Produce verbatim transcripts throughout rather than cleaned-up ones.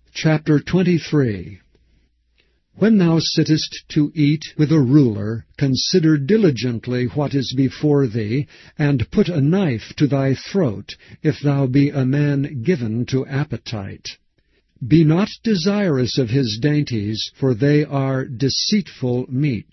Chapter twenty-three. When thou sittest to eat with a ruler, consider diligently what is before thee, and put a knife to thy throat, if thou be a man given to appetite. Be not desirous of his dainties, for they are deceitful meat.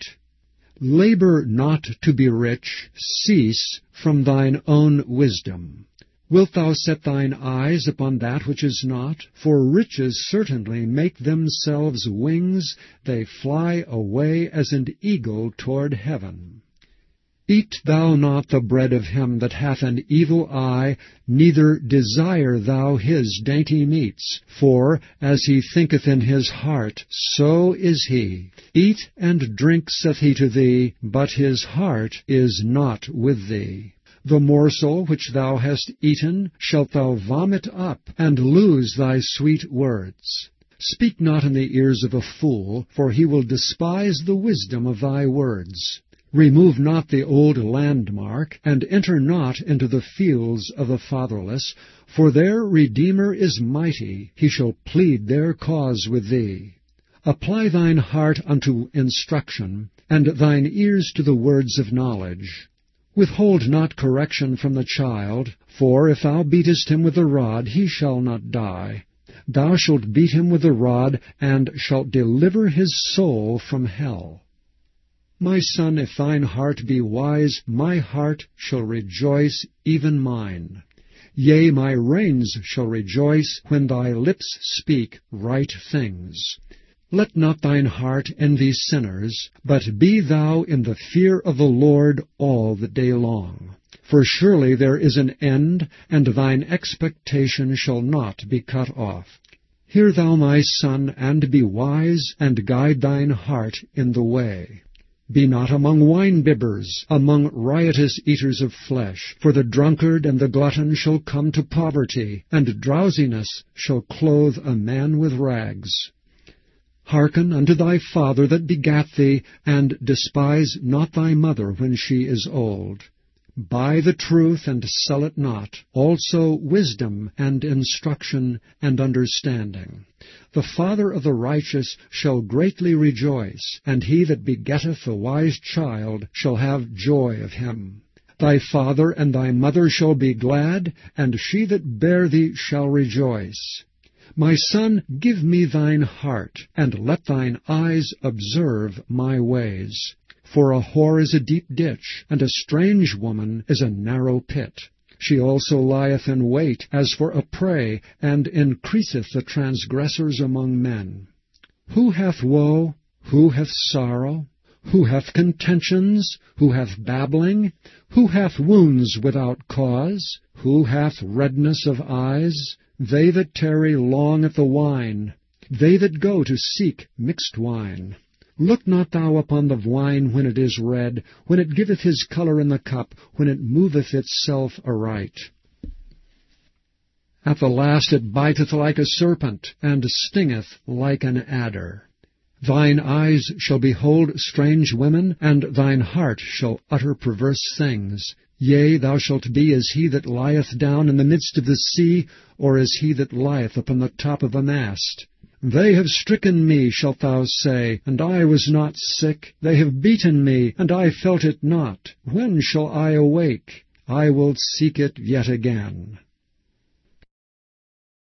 Labor not to be rich, cease from thine own wisdom. Wilt thou set thine eyes upon that which is not? For riches certainly make themselves wings, they fly away as an eagle toward heaven. Eat thou not the bread of him that hath an evil eye, neither desire thou his dainty meats. For as he thinketh in his heart, so is he. Eat and drink, saith he to thee, but his heart is not with thee. The morsel which thou hast eaten shalt thou vomit up, and lose thy sweet words. Speak not in the ears of a fool, for he will despise the wisdom of thy words. Remove not the old landmark, and enter not into the fields of the fatherless, for their Redeemer is mighty, he shall plead their cause with thee. Apply thine heart unto instruction, and thine ears to the words of knowledge. Withhold not correction from the child, for if thou beatest him with a rod, he shall not die. Thou shalt beat him with a rod, and shalt deliver his soul from hell. My son, if thine heart be wise, my heart shall rejoice, even mine. Yea, my reins shall rejoice when thy lips speak right things. Let not thine heart envy sinners, but be thou in the fear of the Lord all the day long. For surely there is an end, and thine expectation shall not be cut off. Hear thou, my son, and be wise, and guide thine heart in the way. Be not among winebibbers, among riotous eaters of flesh, for the drunkard and the glutton shall come to poverty, and drowsiness shall clothe a man with rags. Hearken unto thy father that begat thee, and despise not thy mother when she is old. Buy the truth, and sell it not, also wisdom, and instruction, and understanding. The father of the righteous shall greatly rejoice, and he that begetteth a wise child shall have joy of him. Thy father and thy mother shall be glad, and she that bare thee shall rejoice. My son, give me thine heart, and let thine eyes observe my ways. For a whore is a deep ditch, and a strange woman is a narrow pit. She also lieth in wait as for a prey, and increaseth the transgressors among men. Who hath woe? Who hath sorrow? Who hath contentions? Who hath babbling? Who hath wounds without cause? Who hath redness of eyes? They that tarry long at the wine, they that go to seek mixed wine. Look not thou upon the wine when it is red, when it giveth his colour in the cup, when it moveth itself aright. At the last it biteth like a serpent, and stingeth like an adder. Thine eyes shall behold strange women, and thine heart shall utter perverse things. Yea, thou shalt be as he that lieth down in the midst of the sea, or as he that lieth upon the top of a mast. They have stricken me, shalt thou say, and I was not sick. They have beaten me, and I felt it not. When shall I awake? I will seek it yet again.